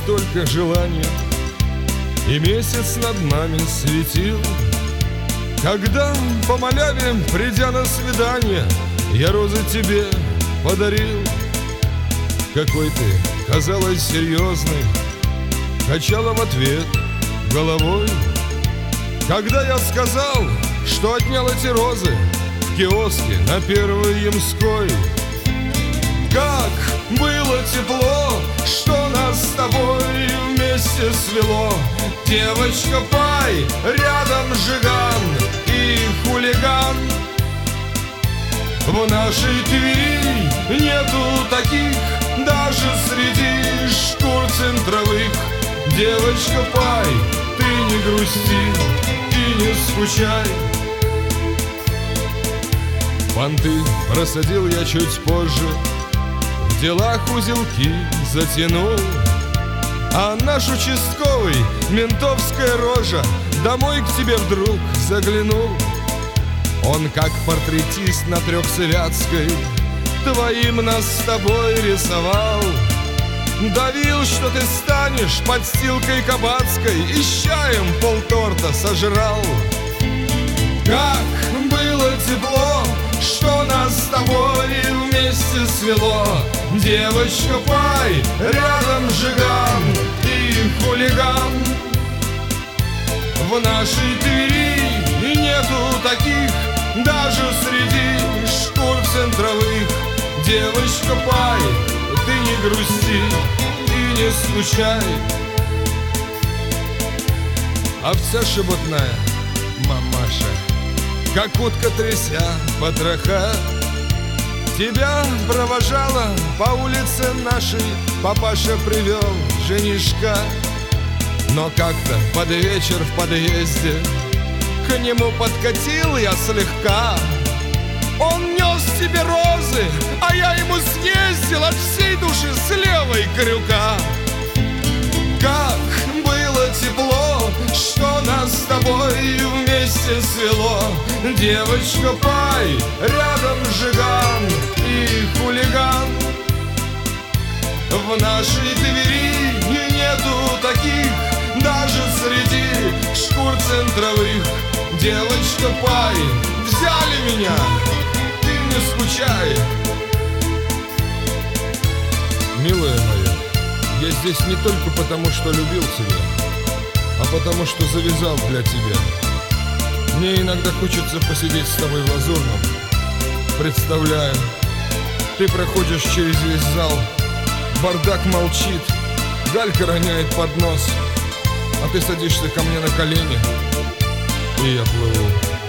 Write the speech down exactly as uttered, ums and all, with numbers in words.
только желание, и месяц над нами светил. Когда по маляве, придя на свидание, я розы тебе подарил. Какой ты, казалось, серьезный, качала в ответ головой. Когда я сказал, что отнял эти розы в киоске на Первой Ямской. Как было тепло, что нас с тобой вместе свело. Девочка, пай, рядом Жиган и хулиган. В нашей Твери нету таких, даже среди шкур центровых. Девочка, пай, ты не грусти и не скучай. Понты просадил я чуть позже, в делах узелки затянул. А наш участковый, ментовская рожа, домой к тебе вдруг заглянул. Он, как портретист на Трехсвятской, твоим нас с тобой рисовал. Давил, что ты станешь подстилкой кабацкой, и с чаем полторта сожрал. Как было тепло, что нас с тобой вместе свело. Девочка, пай, рядом Жиган и хулиган. В нашей Твери нету таких, даже среди шкур центровых. Девочка, пай, ты не грусти и не скучай. Овца шебутная, мамаша, как утка тряся потроха, тебя провожала по улице нашей, папаша привел женишка. Но как-то под вечер в подъезде к нему подкатил я слегка. Он нес тебе розы, а я ему съездил от всей души с левой крюка. Как было тепло, что нас с тобой вместе свело. Девочка, пай, рядом Жиган и хулиган. В нашей Твери нету таких, даже среди шкур центровых. Девочка, пай, взяли меня, ты не скучай. Милая моя, я здесь не только потому, что любил тебя, а потому, что завязал для тебя. Мне иногда хочется посидеть с тобой в Лазурном. Представляю, ты проходишь через весь зал, бардак молчит, Галька роняет поднос, а ты садишься ко мне на колени, и я плыву.